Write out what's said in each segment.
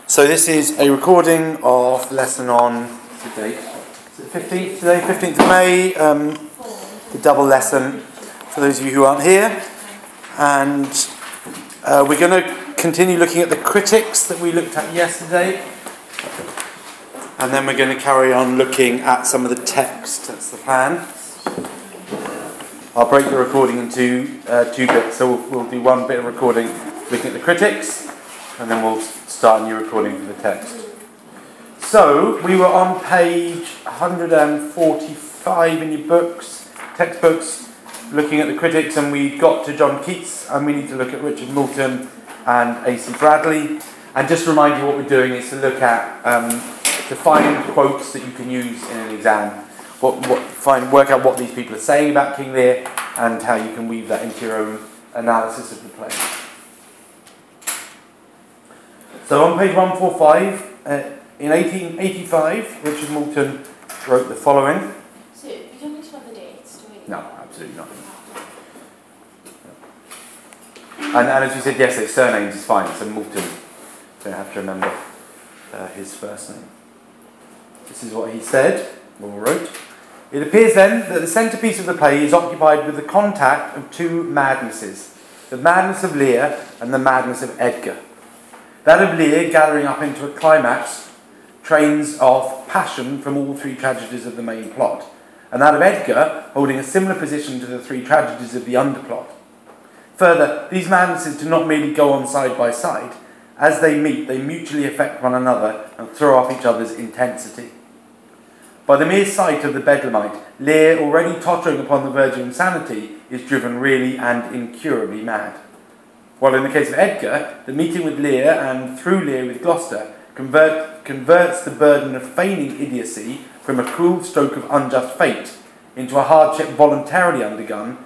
So this is a recording of lesson on today. Is it 15th today? 15th of May. The double lesson for those of you who aren't here. And we're going to continue looking at the critics that we looked at yesterday. And then we're going to carry on looking at some of the text. That's the plan. I'll break the recording into two bits. So we'll do one bit of recording looking at the critics, and then we'll start a new recording for the text. So we were on page 145 in your books, textbooks, looking at the critics, and we got to John Keats, and we need to look at Richard Moulton and A.C. Bradley. And just to remind you, what we're doing is to look at to find quotes that you can use in an exam. Work out what these people are saying about King Lear and how you can weave that into your own analysis of the play. So on page 145, in 1885, Richard Moulton wrote the following. So you don't need to know the dates, do we? No, absolutely not. And as we said yesterday, surnames is fine. So Moulton, don't have to remember his first name. This is what he said, or wrote. It appears then that the centrepiece of the play is occupied with the contact of two madnesses, the madness of Lear and the madness of Edgar. That of Lear, gathering up into a climax, trains of passion from all three tragedies of the main plot, and that of Edgar, holding a similar position to the three tragedies of the underplot. Further, these madnesses do not merely go on side by side. As they meet, they mutually affect one another and throw off each other's intensity. By the mere sight of the Bedlamite, Lear, already tottering upon the verge of insanity, is driven really and incurably mad. While in the case of Edgar, the meeting with Lear and through Lear with Gloucester converts the burden of feigning idiocy from a cruel stroke of unjust fate into a hardship voluntarily undergone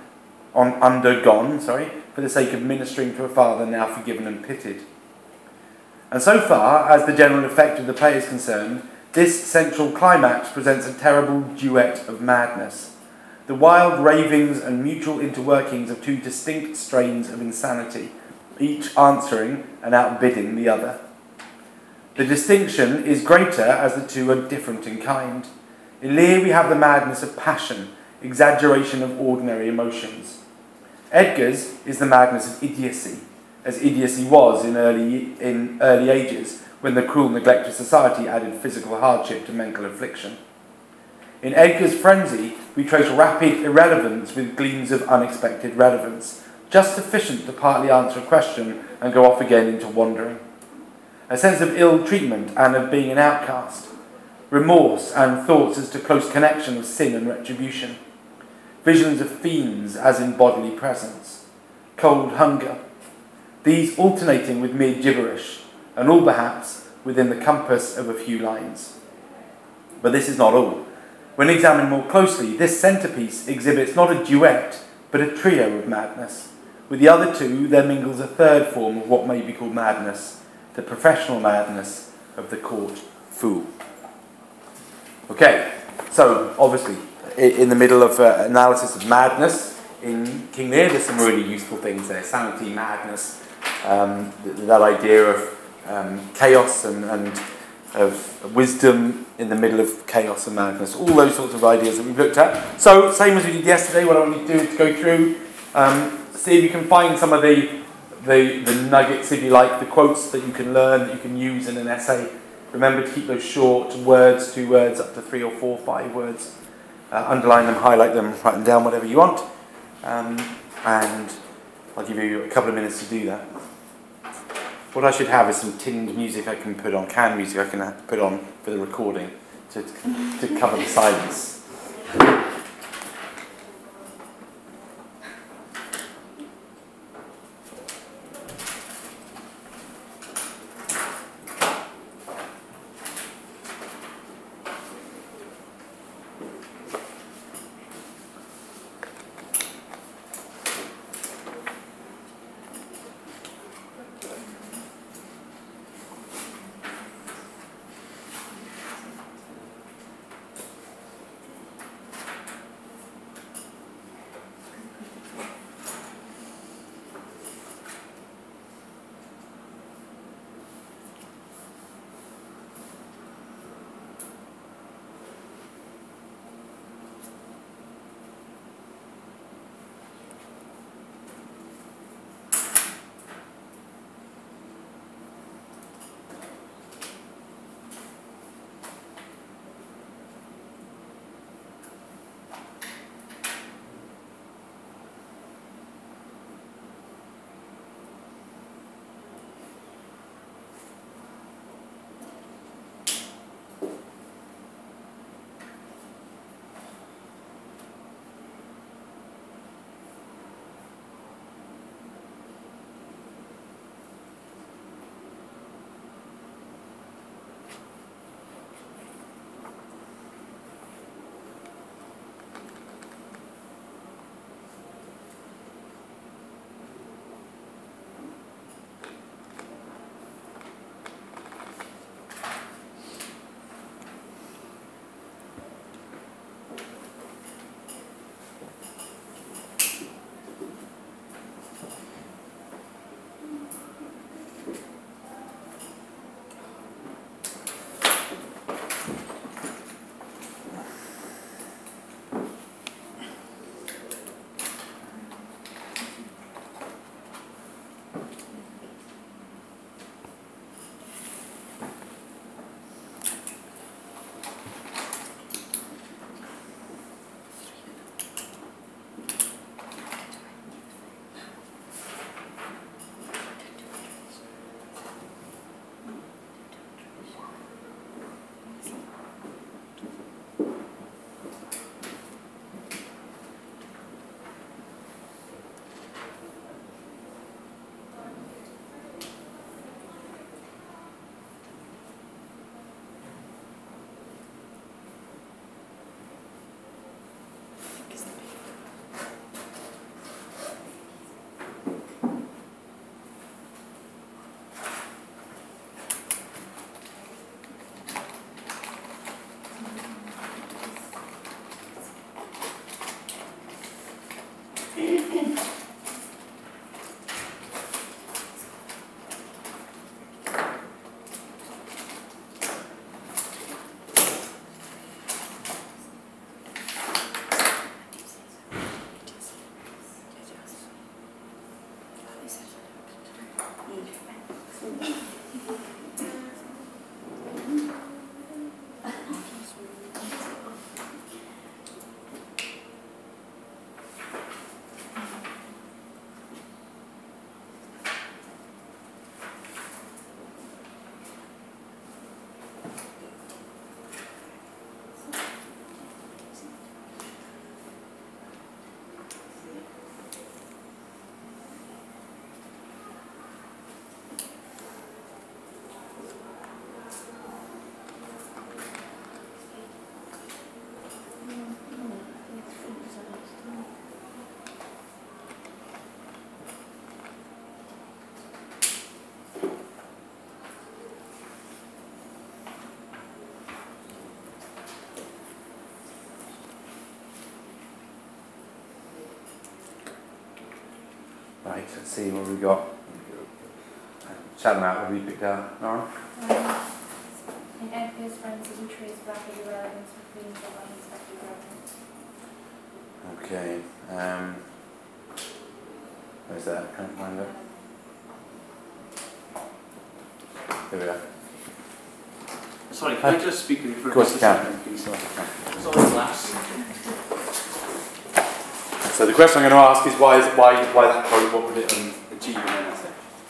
for the sake of ministering to a father now forgiven and pitied. And so far as the general effect of the play is concerned, this central climax presents a terrible duet of madness, the wild ravings and mutual interworkings of two distinct strains of insanity, each answering and outbidding the other. The distinction is greater as the two are different in kind. In Lear we have the madness of passion, exaggeration of ordinary emotions. Edgar's is the madness of idiocy, as idiocy was in early ages, when the cruel neglect of society added physical hardship to mental affliction. In Edgar's frenzy, we trace rapid irrelevance with gleams of unexpected relevance, just sufficient to partly answer a question and go off again into wandering. A sense of ill treatment and of being an outcast, remorse and thoughts as to close connection of sin and retribution, visions of fiends as in bodily presence, cold hunger, these alternating with mere gibberish, and all perhaps within the compass of a few lines. But this is not all. When examined more closely, this centrepiece exhibits not a duet, but a trio of madness. With the other two, there mingles a third form of what may be called madness, the professional madness of the court fool. Okay, so obviously, in the middle of analysis of madness in King Lear, there's some really useful things there. Sanity, madness, that idea of chaos and of wisdom in the middle of chaos and madness, all those sorts of ideas that we've looked at. So, same as we did yesterday, what I want you to do is to go through, see if you can find some of the nuggets, if you like, the quotes that you can learn, that you can use in an essay. Remember to keep those short words, 2 words, up to 3 or 4, 5 words. Underline them, highlight them, write them down, whatever you want. And I'll give you a couple of minutes to do that. What I should have is some tinned music I can put on, canned music I can put on for the recording to cover the silence. Right, let's see what we've got. Shout them out, what have you picked out, Nora? In Edgar's frenzy, he traced rapid irrelevance with themes of unexpected relevance. Okay. Where's that? Can't find it. There we are. Sorry, can I just speak in for Of course you can. Sorry, class. So the question I'm going to ask is why that quote, what would it achieve in an essay?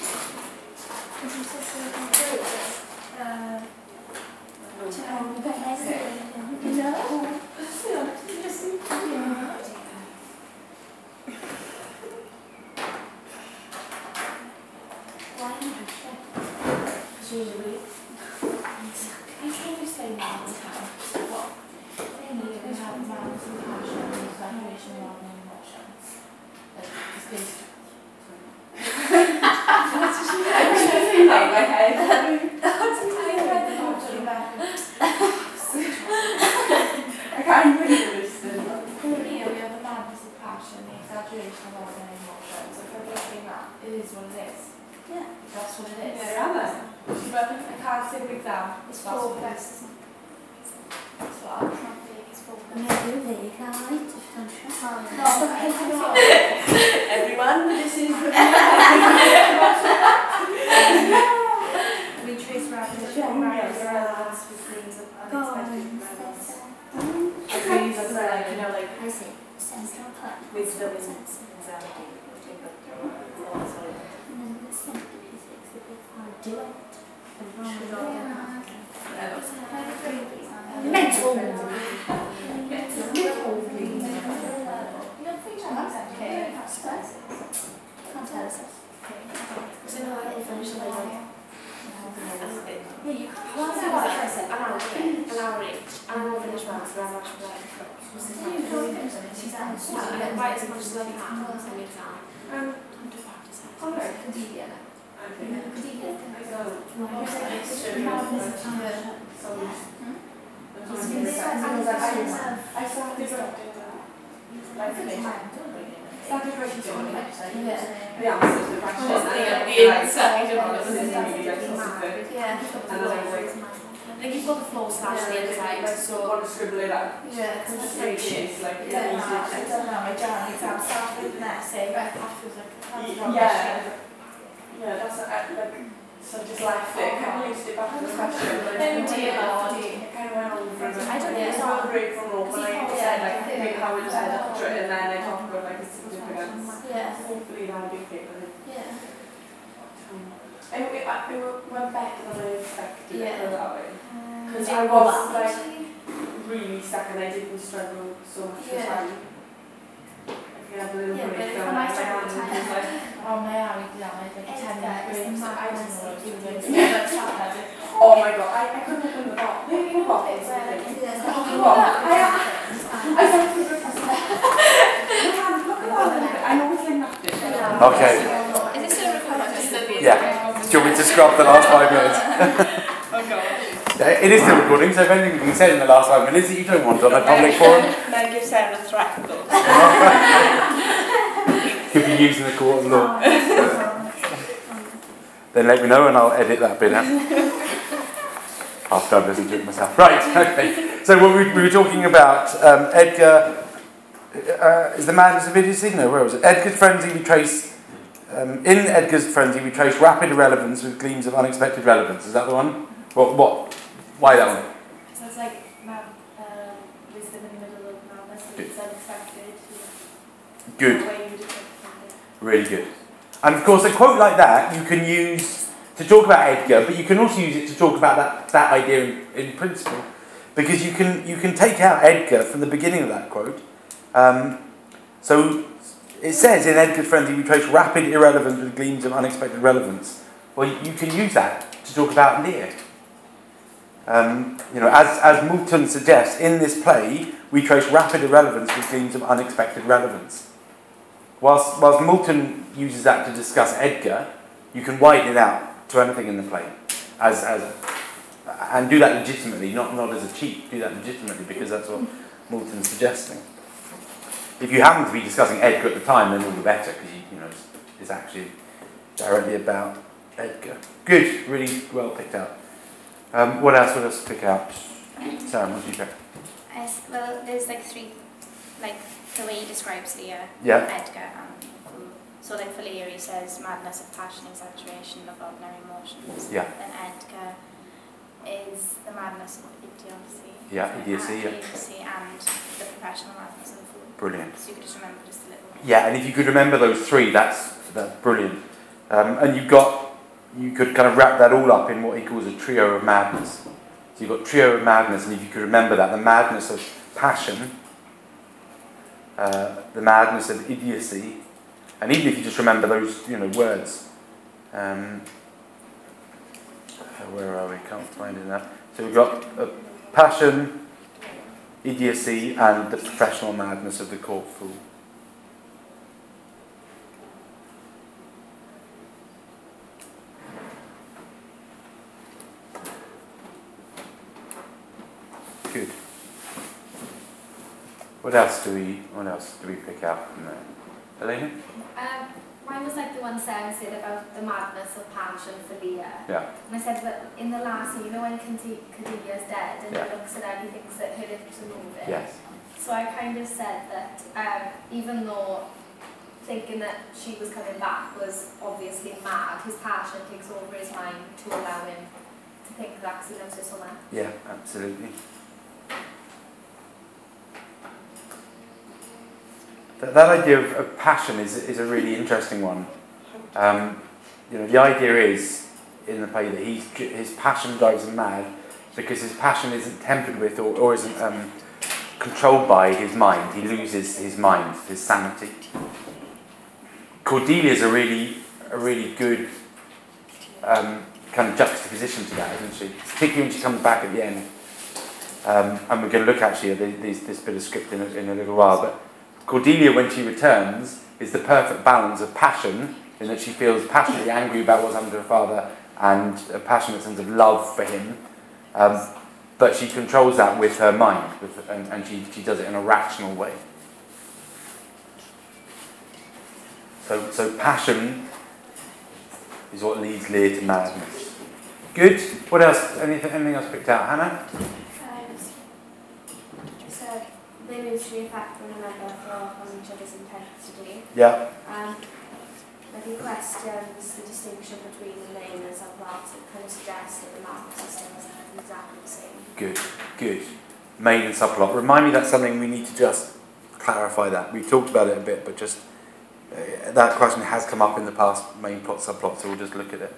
Everyone, this is we trace rapid relevance with themes of unexpected relevance. Themes of like, you know, like central part. wisdom and insanity. And then the central physics, the big part. Do it. Mental. Can't tell us. so no, I will finish the later. Yeah, you can't. Well, that's what I said, an hour each, and I will finish mine, so I'm actually like, and write as much as I can for the exam. I think you've got the floor slash the other side, so want to scribble it out. yeah, It's like it's like I don't know, my journal exam starts with an essay, but afterwards like, yeah, that's like, so I just left it, kind of used it back to the question. Oh dear, Lord. It kind of went on for a bit. I don't know, It's not a break from all, but I said like, Yeah. how it was after it, and then I talked about like the significance. Yeah. Hopefully that'll be okay, but Yeah. it went better than I expected, Yeah. put it that way. Because Yeah. I was like really stuck and I didn't struggle so much with Yeah. time. If you have a little Yeah, but break if down, I my struggle hand with was time, like, oh my hour exam, I think 10 minute break, so I don't know what to do. oh my god, I couldn't open the box. No, you know what? It's I said to the person, look at that. I know we can knock it. Okay. Is this still recording? Yeah. Do you want me to scrub the last 5 minutes? Oh god. It is still recording, so if anything you can say in the last 5 minutes that you don't want on a public forum, Can I give Sarah a threat though? could be used in the court of law. Then let me know and I'll edit that bit out. After I've listened to it myself. Right, okay. So what we were talking about, Edgar, is the madness of idiocy? No, where was it? Edgar's frenzy, we trace, in Edgar's frenzy, we trace rapid irrelevance with gleams of unexpected relevance. Is that the one? What? Why that one? So it's like wisdom in the middle of madness, and it's unexpected. Good. The way you would expect something. Really good. And of course, a quote like that you can use to talk about Edgar, but you can also use it to talk about that idea in principle, because you can take out Edgar from the beginning of that quote. So it says in Edgar's frenzy we trace rapid irrelevance with gleams of unexpected relevance. Well, you can use that to talk about Lear. As Moulton suggests, in this play we trace rapid irrelevance with gleams of unexpected relevance. Whilst Moulton uses that to discuss Edgar, you can widen it out to anything in the play, and do that legitimately, not as a cheat. Do that legitimately because that's what Moulton's suggesting. If you happen to be discussing Edgar at the time, then all the better, because is actually directly about Edgar. Good, really well picked out. What else would us pick out? Sarah, what did you pick? Well, there's like three, like the way he describes Leah, Yeah. Edgar, and so like for Leah he says madness of passion, exaggeration of ordinary emotions. Yeah. Then Edgar is the madness of idiocy. Yeah, idiocy, yeah. Idiocy and the professional madness of the fool. Brilliant. So you could just remember just a little bit. Yeah, and if you could remember those three, that's brilliant. And you could kind of wrap that all up in what he calls a trio of madness. So you've got trio of madness, and if you could remember that, the madness of passion, the madness of idiocy, and even if you just remember those, words. Where are we? Can't find it now. So we've got passion, idiocy, and the professional madness of the court fool. Good. What else do we pick out from there? Elena? Mine was like the one Sarah said about the madness of passion for Leah. Yeah. And I said that in the last scene, when Cordelia's dead and Yeah. he looks at her and he thinks that her lips are moving. Yes. So I kind of said that even though thinking that she was coming back was obviously mad, his passion takes over his mind to allow him to think that because he loves her so much. Yeah, absolutely. That idea of passion is a really interesting one. The idea is in the play that his passion drives him mad because his passion isn't tempered with or isn't controlled by his mind. He loses his mind, his sanity. Cordelia's a really good kind of juxtaposition to that, isn't she? Particularly when she comes back at the end. And we're going to look actually at this bit of script in a little while, but Cordelia, when she returns, is the perfect balance of passion, in that she feels passionately angry about what's happened to her father and a passionate sense of love for him. But she controls that with her mind, and she does it in a rational way. So passion is what leads Leah to madness. Good. What else? Anything else picked out? Hannah? So they mutually affect one another for each other's intensity. Yeah. Like he questions the distinction between the main and subplots. It kind of suggests that the market system is exactly the same. Good. Main and subplot. Remind me that's something we need to just clarify that. We talked about it a bit, but just that question has come up in the past, main plot, subplot, so we'll just look at it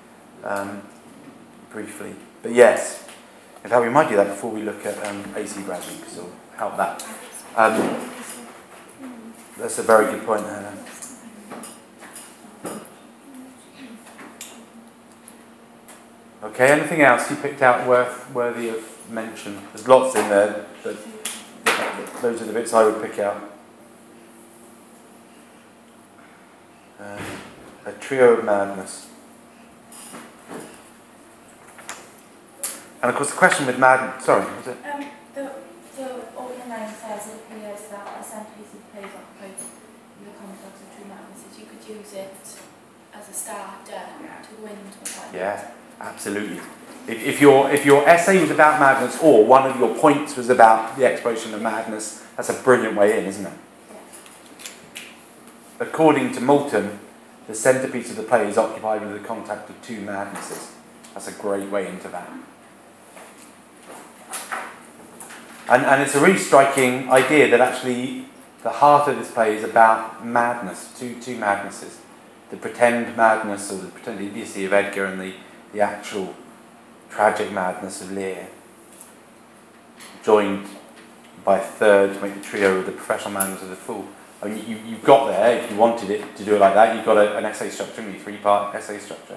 briefly. But yes, in fact we might do that before we look at AC Bradley, because it'll help that. That's a very good point, Hannah. Okay, anything else you picked out worthy of mention? There's lots in there, but those are the bits I would pick out. A trio of madness. And of course the question with madness, sorry, was it? The opening line says it appears that a centerpiece of plays occupied in the context of true madnesses. You could use it as a starter to go into a fight. Yeah, absolutely. If your essay was about madness, or one of your points was about the exploration of madness, that's a brilliant way in, isn't it? Yeah. According to Moulton, the centrepiece of the play is occupied with the contact of two madnesses. That's a great way into that. And it's a really striking idea that actually the heart of this play is about madness, two madnesses. The pretend madness or the pretend idiocy of Edgar and the actual tragic madness of Lear, joined by a third to make the trio of the professional madness of the fool. I mean, you've got there, if you wanted it to do it like that, you've got an essay structure, a 3-part essay structure.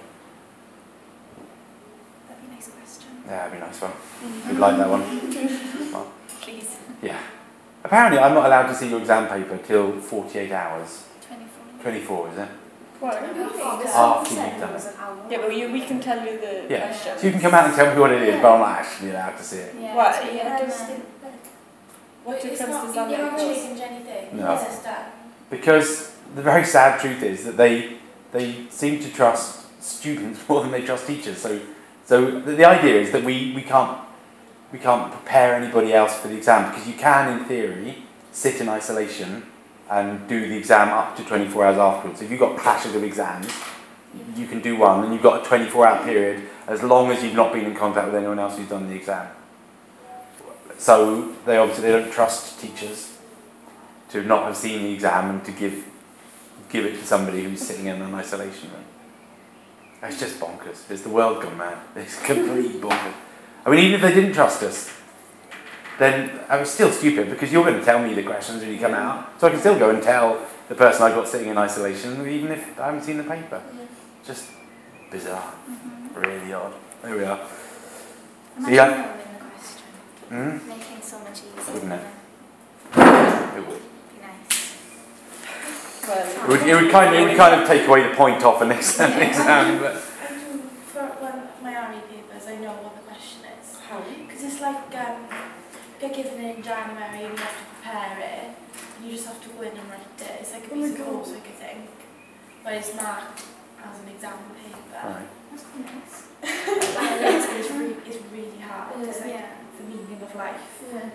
That'd be a nice question. Yeah, that'd be a nice one. You'd like that one? Well, Please. yeah. Apparently, I'm not allowed to see your exam paper till 48 hours. 24. 24, is it? What? After you've done it. Yeah, but we can tell you the Yeah. questions. So you can come out and tell me what it is, but I'm not actually allowed to see it. Yeah, What? so Yeah, you're just gonna- What It's difference not, does you that don't make? change anything. No. It's just done. Because the very sad truth is that they seem to trust students more than they trust teachers. So the idea is that we can't prepare anybody else for the exam, because you can, in theory, sit in isolation and do the exam up to 24 hours afterwards. If you've got clashes of exams, you can do one, and you've got a 24-hour period as long as you've not been in contact with anyone else who's done the exam. So they don't trust teachers to not have seen the exam and to give it to somebody who's sitting in an isolation room. It's just bonkers. It's the world gone mad. It's complete bonkers. I mean, even if they didn't trust us, then I was still stupid, because you're going to tell me the questions when you come out. So I can still go and tell the person I've got sitting in isolation, even if I haven't seen the paper. Just bizarre. Really odd. There we are. Imagine Yeah. knowing the question. Making it so much easier. Wouldn't it? It would. Be nice. It would kind of take away the point off an exam. But I do, for my army papers, I know what the question is. How? Because it's like, get given in January and you have to prepare it, and you just have to go in and write it. It's like a piece of coursework, I think, but it's marked as an exam paper. right. That's quite nice. It's really hard. It's like the meaning of life.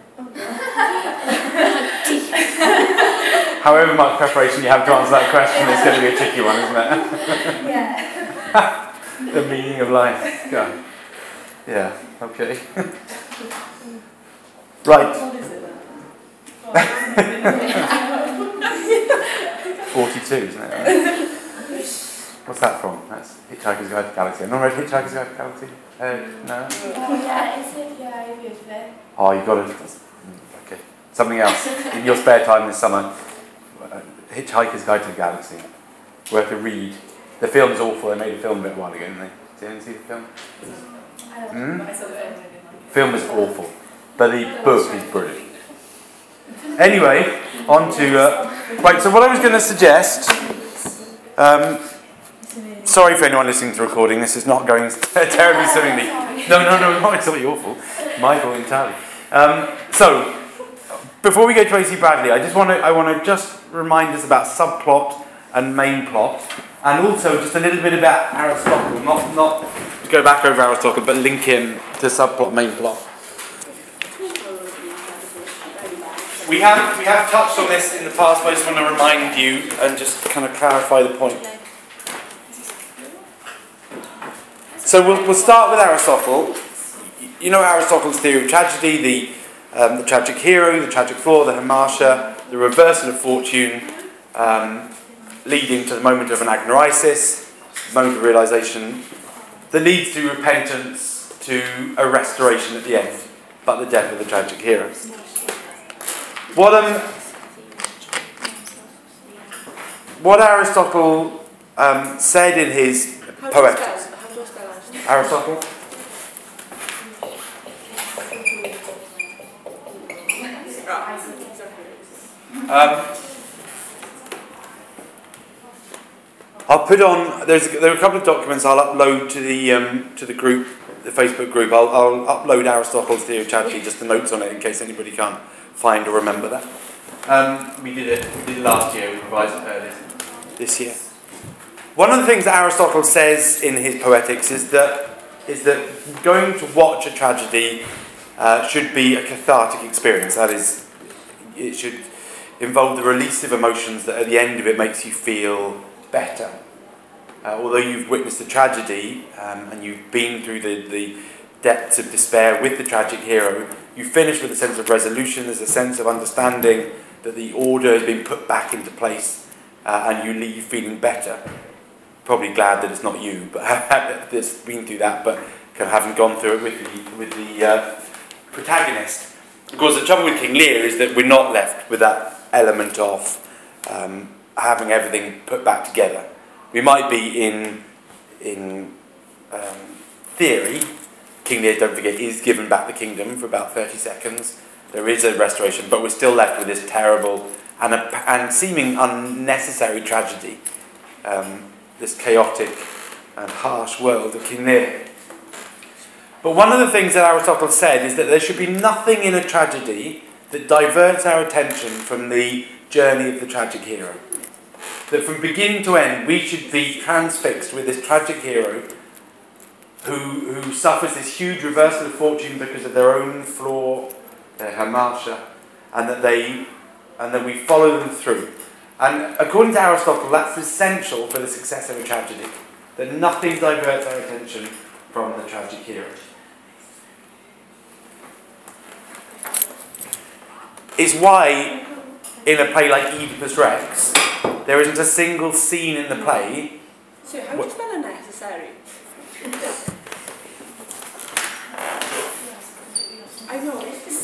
However much preparation you have to answer that question, it's going to be a tricky one, isn't it? Yeah. The meaning of life. God. Yeah. Okay. Right. What is it then? 42, isn't it? Right? What's that from? That's Hitchhiker's Guide to the Galaxy. I've not read Hitchhiker's Guide to the Galaxy. No? Oh, yeah, is it? Yeah, I've used it. Oh, you've got to... Okay. Something else. In your spare time this summer, Hitchhiker's Guide to the Galaxy. Worth a read. The film's awful. They made a film a bit while ago, didn't they? Did anyone see the film? I don't know. I saw it. Film is awful. But the book is brilliant. Anyway, on to... right, so what I was going to suggest... sorry for anyone listening to the recording. This is not going terribly swimmingly. No, it's not your fault. My fault entirely. So, before we go to AC Bradley, I want to just remind us about subplot and main plot, and also just a little bit about Aristotle. Not to go back over Aristotle, but link him to subplot, main plot. We have touched on this in the past, but I just want to remind you and just kind of clarify the point. So we'll start with Aristotle. You know Aristotle's theory of tragedy, the tragic hero, the tragic flaw, the hamartia, the reversal of fortune, leading to the moment of an agnoisis, moment of realization, that leads to repentance, to a restoration at the end, but the death of the tragic hero. What Aristotle said in his Poetics. Aristotle? I'll put on. There are a couple of documents I'll upload to the group, the Facebook group. I'll upload Aristotle's theory of tragedy, just the notes on it, in case anybody can't find or remember that. We did it last year. We revised it earlier this year. One of the things that Aristotle says in his Poetics is that going to watch a tragedy should be a cathartic experience. That is, it should involve the release of emotions that at the end of it makes you feel better. Although you've witnessed a tragedy and you've been through the depths of despair with the tragic hero, you finish with a sense of resolution. There's a sense of understanding that the order has been put back into place, and you leave feeling better. Probably glad that it's not you, but that's been through that, but kind of haven't gone through it with the protagonist. Of course, the trouble with King Lear is that we're not left with that element of having everything put back together. We might be in theory. King Lear, don't forget, is given back the kingdom for about 30 seconds. There is a restoration, but we're still left with this terrible and seeming unnecessary tragedy. This chaotic and harsh world of King Lear. But one of the things that Aristotle said is that there should be nothing in a tragedy that diverts our attention from the journey of the tragic hero. that from beginning to end we should be transfixed with this tragic hero who suffers this huge reversal of fortune because of their own flaw, their hamartia, and that we follow them through. And according to Aristotle, that's essential for the success of a tragedy, that nothing diverts our attention from the tragic hero. It's why, in a play like Oedipus Rex, there isn't a single scene in the play. So how do you spell unnecessary? I know.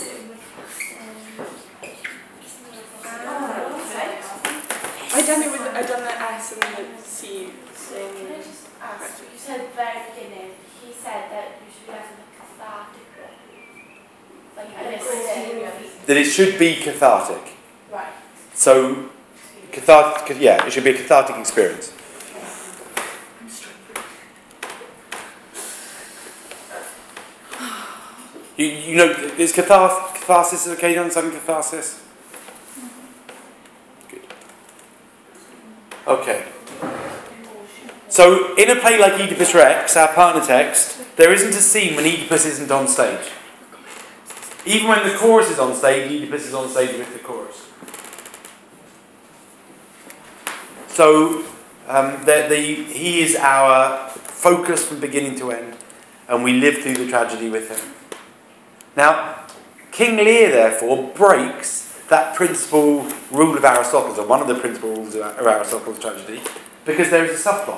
I done the S and the C. Can I just ask, you said at the very beginning, he said that you should have a cathartic one. Like, I missed That it should be cathartic. Right. So, cathartic, yeah, it should be a cathartic experience. You know, is catharsis okay? You understand catharsis? Good. Okay. So, in a play like Oedipus Rex, our partner text, there isn't a scene when Oedipus isn't on stage. Even when the chorus is on stage, Oedipus is on stage with the chorus. So, he is our focus from beginning to end, and we live through the tragedy with him. Now, King Lear, therefore, breaks that principal rule of Aristotle's, or one of the principal rules of Aristotle's tragedy, because there is a subplot.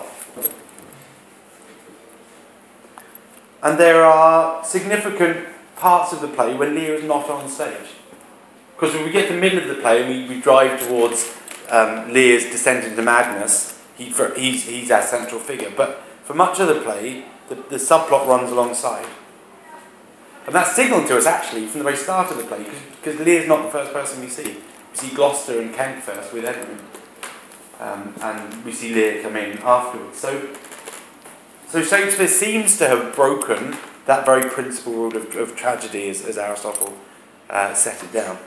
And there are significant parts of the play when Lear is not on stage. Because when we get to the middle of the play and we drive towards Lear's descent into madness, he's our central figure. But for much of the play, the subplot runs alongside. And that's signalled to us actually from the very start of the play, because Lear's not the first person we see. We see Gloucester and Kent first with Edmund. And we see Lear come in afterwards. So Shakespeare seems to have broken that very principal rule of tragedy as Aristotle set it down.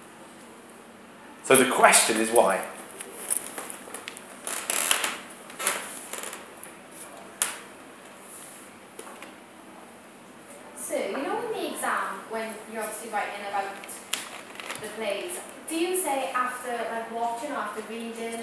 So the question is why? So, you know in the exam, when you're obviously writing about the plays, do you say after like watching or after reading?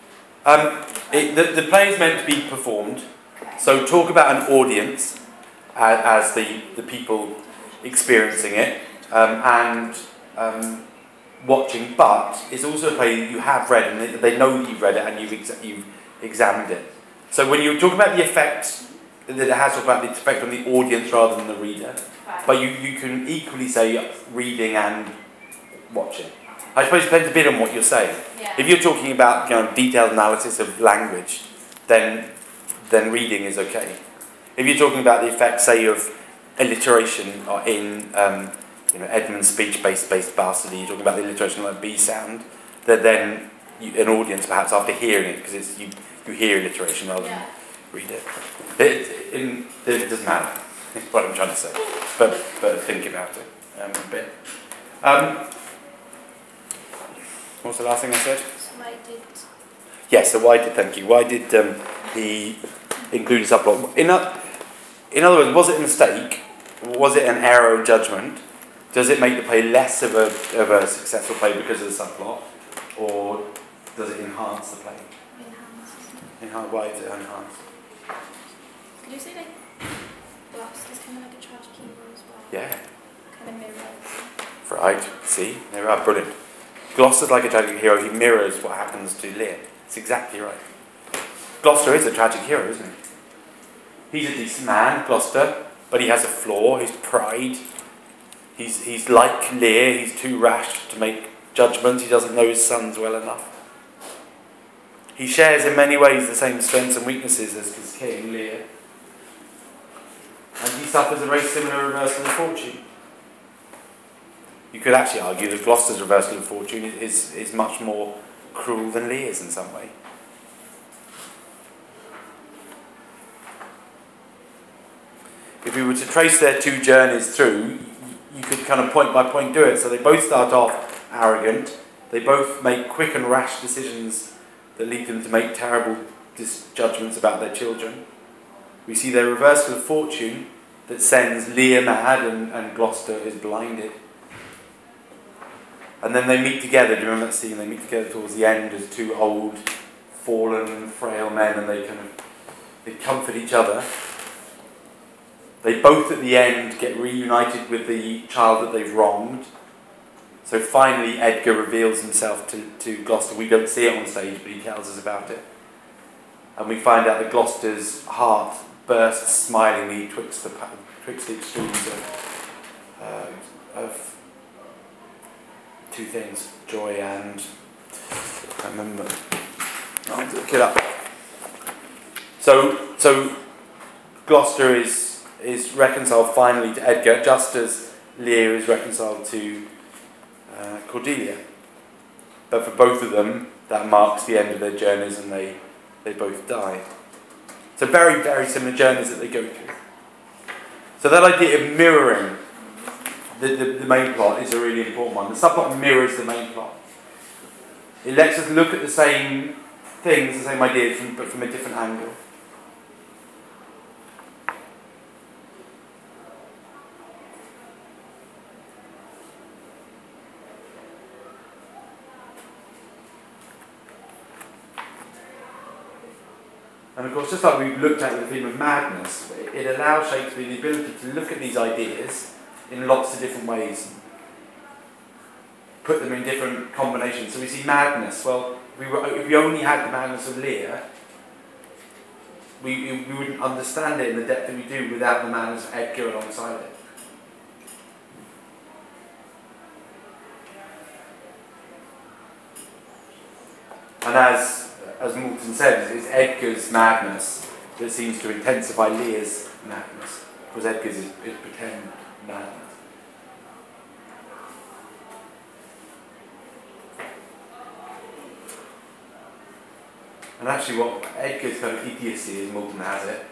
The play is meant to be performed. Okay. So talk about an audience as the people experiencing it and watching, but it's also a play that you have read and they know that you've read it and you've examined it. So when you talk about the effect that it has, talk about the effect on the audience rather than the reader, Right. but you can equally say reading and watching. I suppose it depends a bit on what you're saying. Yeah. If you're talking about detailed analysis of language, then reading is okay. If you're talking about the effect, say, of alliteration or in Edmund's speech-based bastardy, you're talking about the alliteration like B sound, then an audience perhaps after hearing it, because you hear alliteration rather than read it. It doesn't matter. That's what I'm trying to say. But think about it a bit. What was the last thing I said? So I did. Yes, so thank you. Why did he include a subplot? In other words, was it a mistake? Was it an error of judgment? Does it make the play less of a successful play because of the subplot? Or does it enhance the play? Why is it enhanced? Could you say like Gloucester's kind of like a tragic hero as well? Yeah. Kind of mirrors. Right, see? There are, brilliant. Gloucester's like a tragic hero, he mirrors what happens to Lear. It's exactly right. Gloucester is a tragic hero, isn't he? He's a decent man, Gloucester, but he has a flaw, his pride. He's like Lear, he's too rash to make judgments, he doesn't know his sons well enough. He shares in many ways the same strengths and weaknesses as his king, Lear. And he suffers a very similar reversal of fortune. You could actually argue that Gloucester's reversal of fortune is much more cruel than Lear's in some way. If we were to trace their two journeys through, you could kind of point by point do it. So they both start off arrogant, they both make quick and rash decisions that lead them to make terrible judgments about their children. We see their reversal of fortune that sends Lear mad and Gloucester is blinded. And then they meet together. Do you remember that scene? They meet together towards the end as two old, fallen, frail men, and they comfort each other. They both at the end get reunited with the child that they've wronged. So finally Edgar reveals himself to Gloucester. We don't see it on stage, but he tells us about it. And we find out that Gloucester's heart bursts smilingly twixt the extremes of two things, joy and... I can't remember. I'll look it up. So Gloucester is reconciled finally to Edgar, just as Lear is reconciled to Cordelia. But for both of them, that marks the end of their journeys, and they both die. So very, very similar journeys that they go through. So that idea of mirroring the main plot is a really important one. The subplot mirrors the main plot. It lets us look at the same things, the same ideas, but from a different angle. And of course, just like we've looked at with the theme of madness, it allows Shakespeare the ability to look at these ideas in lots of different ways, put them in different combinations. So we see madness. Well, if we only had the madness of Lear, we wouldn't understand it in the depth that we do without the madness of Edgar alongside it. And as Moulton said, it's Edgar's madness that seems to intensify Lear's madness, because Edgar's is pretend madness. And actually what Edgar's kind of idiocy, as Moulton has it,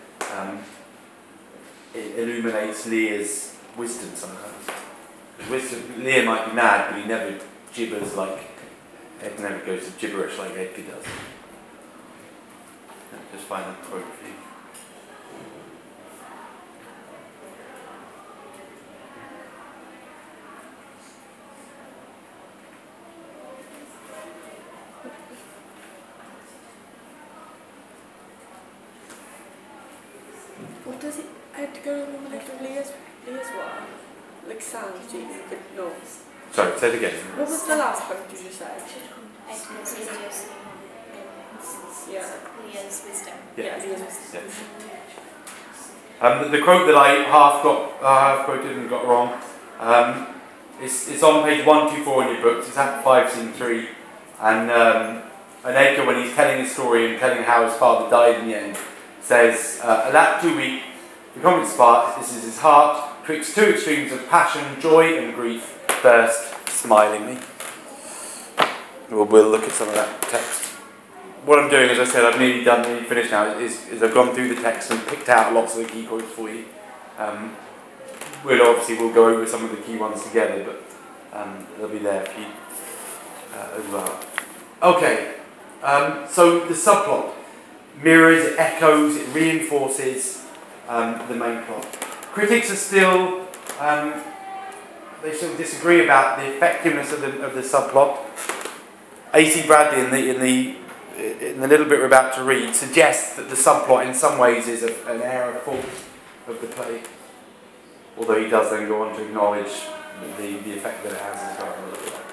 it illuminates Lear's wisdom sometimes. Because Lear might be mad, but he never gibbers like, Ed never goes to gibberish like Edgar does. Just find that quote for you. What does it Edgar illuminate from Lear's one? Like sanity, you could know. Sorry, say it again. What was the last point you just said? Edgar's idiocy. Yeah. Lear's wisdom. Yeah, Lear's wisdom. The quote that I half quoted and got wrong, it's on page 124 in your books. It's Act 5, Scene 3, and Edgar, when he's telling his story and telling how his father died in the end, says, "At that 2 week, the comic spark, this is his heart, twixt two extremes of passion, joy, and grief, burst smilingly." We'll look at some of that text. What I'm doing, as I said, I've nearly finished now, is I've gone through the text and picked out lots of the key quotes for you. We'll go over some of the key ones together, but they'll be there for you as well. Okay, so the subplot mirrors, it echoes, it reinforces the main plot. Critics are still, they still disagree about the effectiveness of the subplot. A.C. Bradley in the little bit we're about to read suggests that the subplot in some ways is an error fault of the play, although he does then go on to acknowledge the effect that it has as well.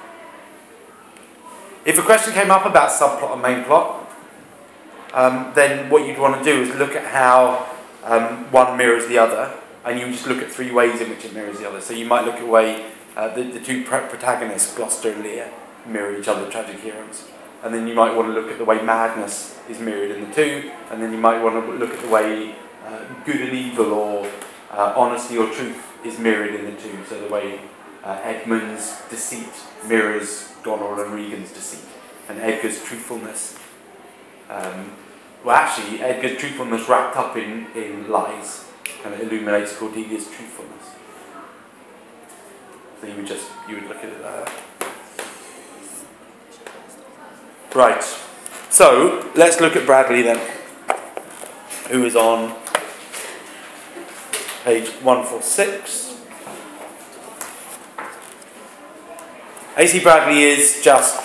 If a question came up about subplot and main plot, then what you'd want to do is look at how one mirrors the other, and you just look at three ways in which it mirrors the other. So you might look at the way the two protagonists, Gloucester and Lear, mirror each other, tragic heroes. And then you might want to look at the way madness is mirrored in the two, and then you might want to look at the way good and evil, or honesty or truth is mirrored in the two. So the way Edmund's deceit mirrors Donald and Regan's deceit, and Edgar's truthfulness. Edgar's truthfulness wrapped up in lies, and it illuminates Cordelia's truthfulness. So you would look at it like that. Right. So, let's look at Bradley then, who is on page 146. A.C. Bradley is just,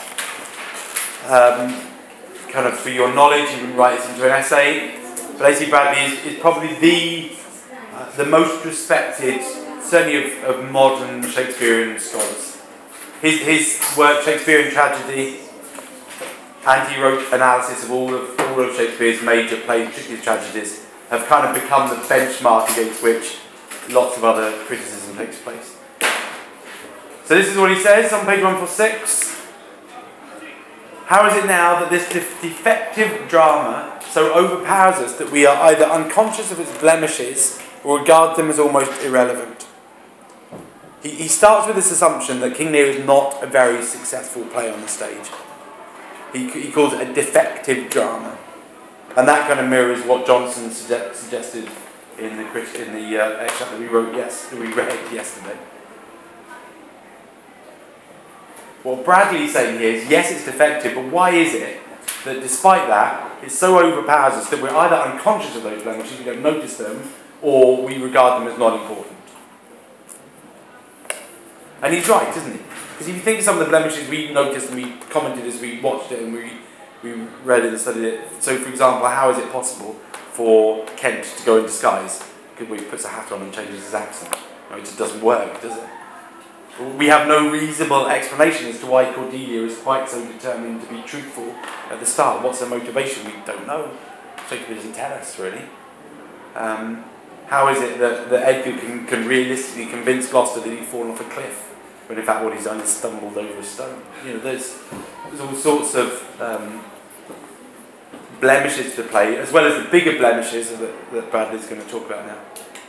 kind of for your knowledge, you wouldn't write it into an essay, but A.C. Bradley is probably the most respected, certainly of modern Shakespearean scholars. His work, Shakespearean Tragedy, and he wrote analysis of all of Shakespeare's major plays, particularly his tragedies, have kind of become the benchmark against which lots of other criticism takes place. So this is what he says on page 146. How is it now that this defective drama so overpowers us that we are either unconscious of its blemishes or regard them as almost irrelevant? He starts with this assumption that King Lear is not a very successful play on the stage. He calls it a defective drama. And that kind of mirrors what Johnson suggested in the extract that we read yesterday. What Bradley's saying here is, yes, it's defective, but why is it that despite that, it so overpowers us that we're either unconscious of those blemishes, we don't notice them, or we regard them as not important? And he's right, isn't he? Because if you think of some of the blemishes we noticed and we commented as we watched it and we read it and studied it. So, for example, how is it possible for Kent to go in disguise? Because he puts a hat on and changes his accent. No, it just doesn't work, does it? We have no reasonable explanation as to why Cordelia is quite so determined to be truthful at the start. What's her motivation? We don't know. Shakespeare doesn't tell us, really. How is it that Edgar can realistically convince Gloucester that he's fallen off a cliff, when in fact what he's done is stumbled over a stone? There's all sorts of blemishes to the play, as well as the bigger blemishes that Bradley's going to talk about now.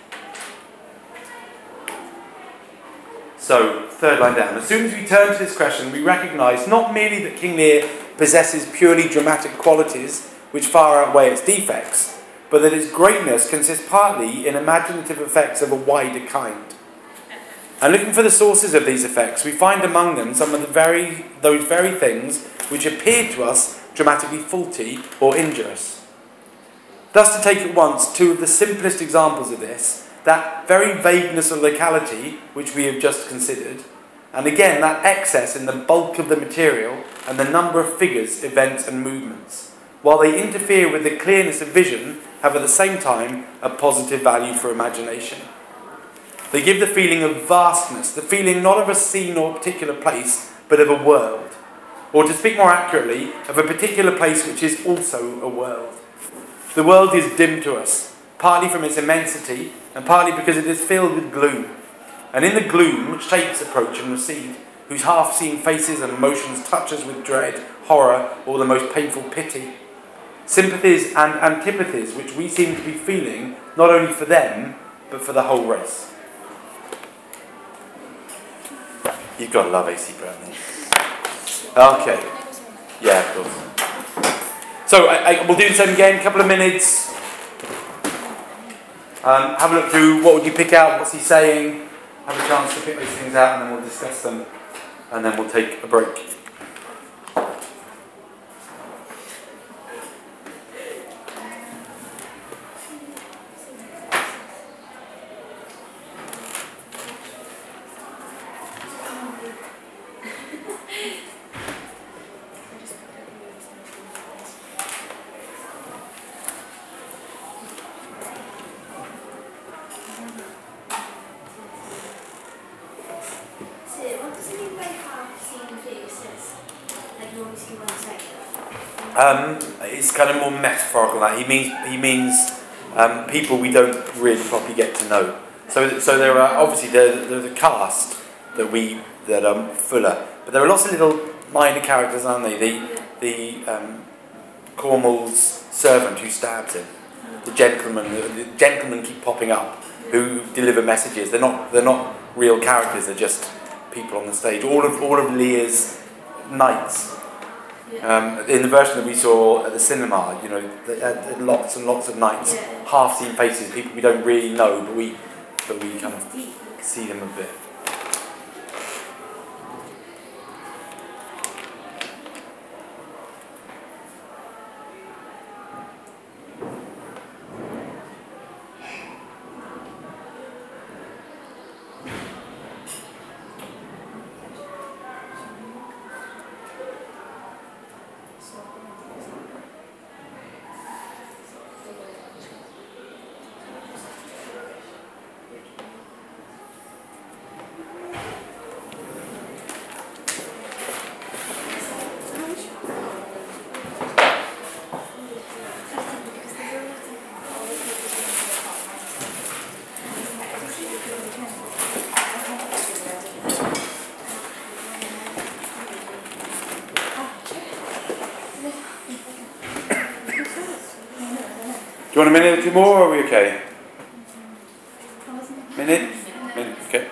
So, third line down. As soon as we turn to this question, we recognise not merely that King Lear possesses purely dramatic qualities which far outweigh its defects, but that its greatness consists partly in imaginative effects of a wider kind. And looking for the sources of these effects, we find among them some of those very things which appear to us dramatically faulty or injurious. Thus, to take at once two of the simplest examples of this, that very vagueness of locality which we have just considered, and again that excess in the bulk of the material and the number of figures, events and movements, while they interfere with the clearness of vision, have at the same time a positive value for imagination. They give the feeling of vastness, the feeling not of a scene or a particular place, but of a world. Or to speak more accurately, of a particular place which is also a world. The world is dim to us, partly from its immensity, and partly because it is filled with gloom. And in the gloom, shapes approach and recede, whose half-seen faces and emotions touch us with dread, horror, or the most painful pity. Sympathies and antipathies which we seem to be feeling, not only for them, but for the whole race. You've got to love A.C. Bradley. Okay. Yeah, of course. So, we'll do the same again, a couple of minutes. Have a look through, what would you pick out, what's he saying, have a chance to pick those things out, and then we'll discuss them, and then we'll take a break. It's kind of more metaphorical than that. He means people we don't really properly get to know. So there are obviously there's a cast that Fuller, but there are lots of little minor characters, aren't they? The Cornwall's servant who stabs him, the gentlemen keep popping up who deliver messages. They're not real characters. They're just people on the stage. All of Lear's knights. In the version that we saw at the cinema, lots and lots of knights, half-seen faces, people we don't really know, but we kind of see them a bit. want a minute or two more, or are we okay? Minute? Minute, okay.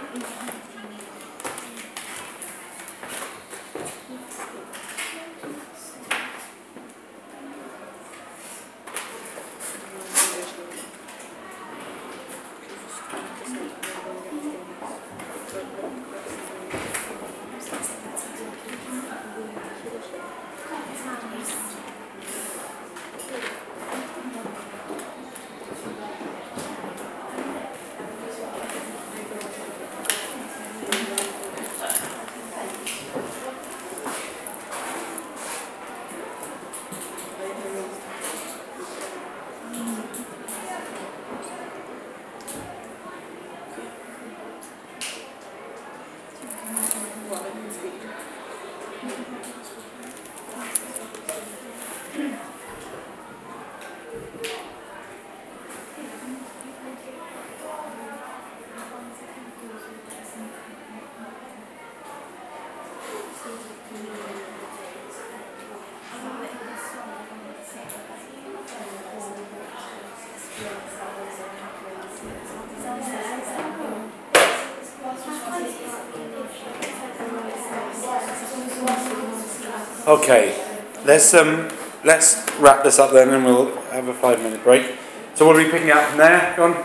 Okay, let's wrap this up then, and we'll have a 5-minute break. So what are we picking out from there? Go on.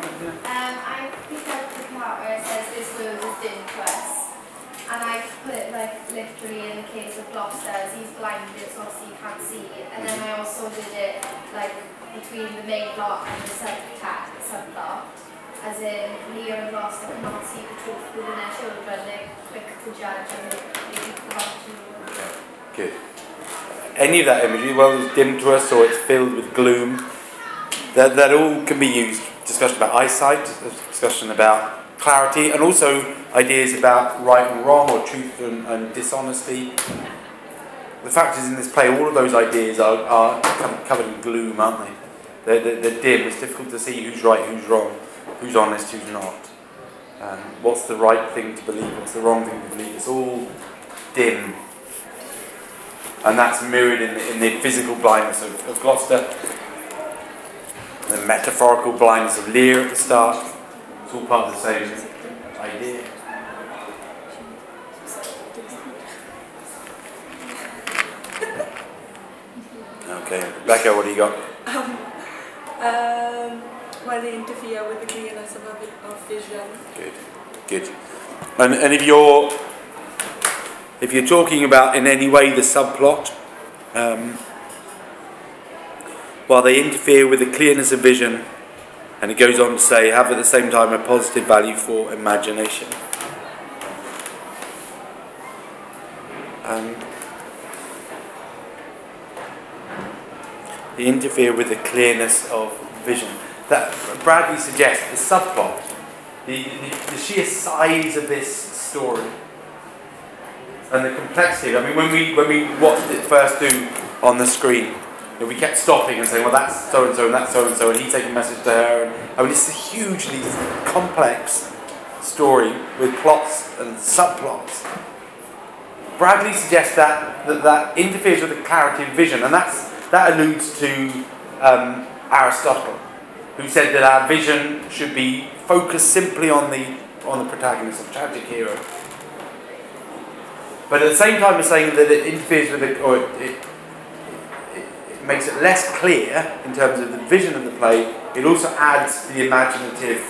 I picked out the part where it says this word was dim to us, and I put it like literally in the case of Gloucester, as he's blinded, so obviously you can't see. And then I also did it like between the main plot and the subplot, as in Lear and Gloucester cannot see the truth within their children. They're quick to judge and they corrupt you. Good. Any of that imagery, whether it's dim to us or it's filled with gloom, that all can be used. Discussion about eyesight, discussion about clarity, and also ideas about right and wrong, or truth and dishonesty. The fact is, in this play, all of those ideas are covered in gloom, aren't they? They're dim. It's difficult to see who's right, who's wrong, who's honest, who's not. What's the right thing to believe, what's the wrong thing to believe. It's all dim. And that's mirrored in the physical blindness of Gloucester, the metaphorical blindness of Lear at the start. It's all part of the same idea. Okay, Rebecca, what do you got? Where they interfere with the clearness of vision. Good. And if you're talking about in any way the subplot, while they interfere with the clearness of vision, and it goes on to say, have at the same time a positive value for imagination. They interfere with the clearness of vision. That Bradley suggests the subplot, the sheer size of this story, and the complexity. I mean, when we watched it first do on the screen, we kept stopping and saying, well, that's so and so and that's so and so, and he's taking a message to her. And I mean, it's a hugely complex story with plots and subplots. Bradley suggests that interferes with the clarity of vision, and that alludes to Aristotle, who said that our vision should be focused simply on the protagonist, the tragic hero. But at the same time as saying that it interferes with it makes it less clear in terms of the vision of the play, it also adds to the imaginative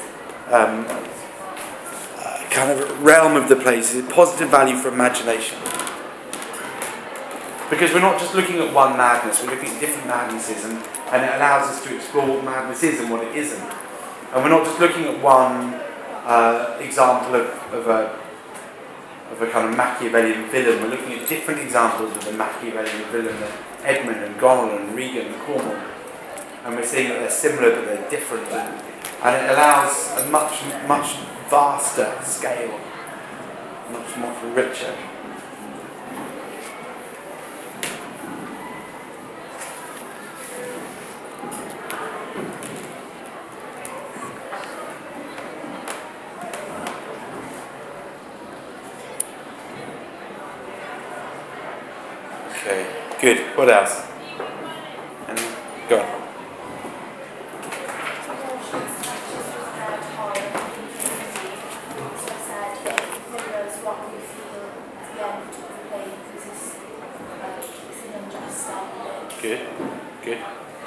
kind of realm of the play. It's a positive value for imagination. Because we're not just looking at one madness, we're looking at different madnesses, and it allows us to explore what madness is and what it isn't. And we're not just looking at one example of a kind of Machiavellian villain. We're looking at different examples of the Machiavellian villain, Edmund and Goneril and Regan and Cornwall. And we're seeing that they're similar but they're different. And it allows a much, much vaster scale, much, much richer. Okay, good. What else? And go on. Good. Good.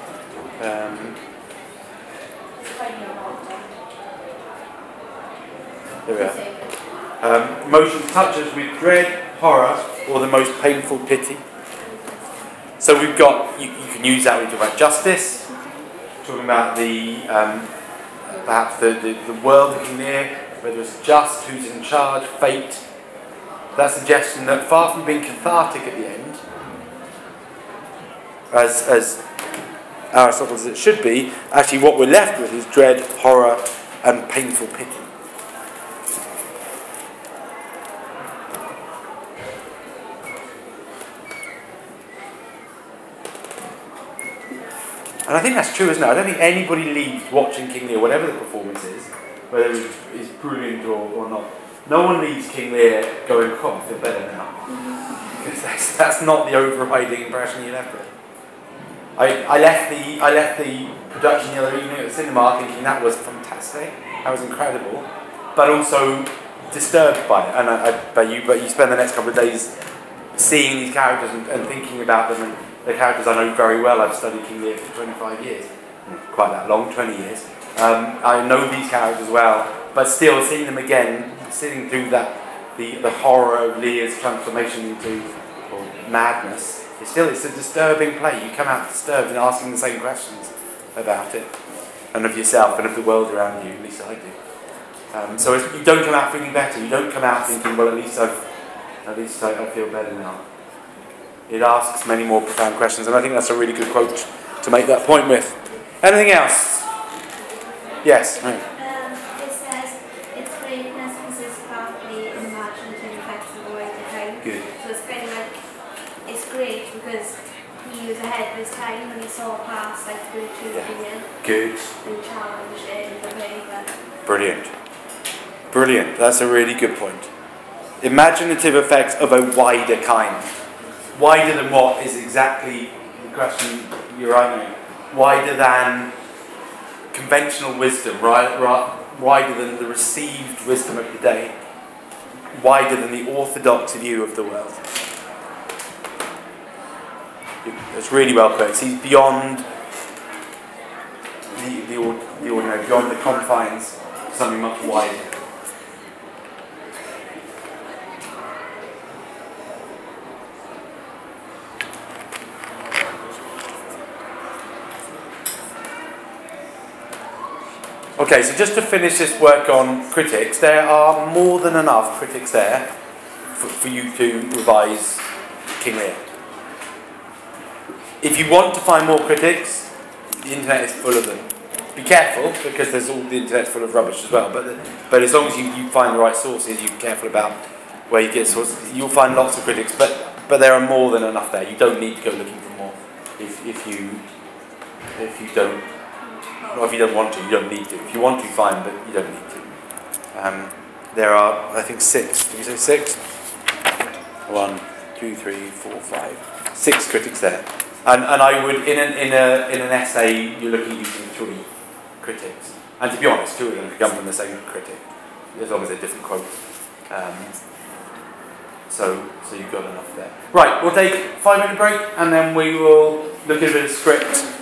There we are. Emotions touch us with dread, horror, or the most painful pity. So we've got, you can use that when you talk about justice, talking about the perhaps the world looking near, whether it's just, who's in charge, fate. That suggestion that far from being cathartic at the end, as Aristotle says it should be, actually what we're left with is dread, horror, and painful pity. And I think that's true, isn't it? I don't think anybody leaves watching King Lear, whatever the performance is, whether it's brilliant or not. No one leaves King Lear going, "Oh, I feel better now," because that's not the overriding impression you left with. I left the production the other evening at the cinema thinking that was fantastic, that was incredible, but also disturbed by it. And but you spend the next couple of days seeing these characters and thinking about them, and the characters I know very well. I've studied King Lear for 25 years, not quite that long, 20 years. I know these characters well, but still seeing them again, sitting through the horror of Lear's transformation into madness. It's a disturbing play. You come out disturbed and asking the same questions about it, and of yourself and of the world around you. At least I do. So you don't come out feeling better. You don't come out thinking, well, at least I feel better now. It asks many more profound questions, and I think that's a really good quote to make that point with. Anything else? Yes. Right. It says its greatness consists partly in imaginative effects of the wider time. Good. So it's kind of like it's great because he was ahead of his time when he saw past like virtue of being Good. and challenged it in the favour. Brilliant. Brilliant. That's a really good point. Imaginative effects of a wider kind. Wider than what is exactly the question you're asking. Wider than conventional wisdom, right? Wider than the received wisdom of the day. Wider than the orthodox view of the world. It's really well put. He's beyond the ordinary, beyond the confines of something much wider. Okay, so just to finish this work on critics, there are more than enough critics there for you to revise King Lear. If you want to find more critics, the internet is full of them. Be careful, because the internet's full of rubbish as well, but as long as you find the right sources, you're careful about where you get sources, you'll find lots of critics, but there are more than enough there. You don't need to go looking for more if you don't. Or if you don't want to, you don't need to. If you want to, fine, but you don't need to. There are, I think, 6. Did you say 6? 1, 2, 3, 4, 5. 6 critics there. And I would, in an essay, you're looking at using 3 critics. And to be honest, 2 of them come from the same critic, as long as they're different quotes. So you've got enough there. Right, we'll take a 5-minute break, and then we will look at a bit of script.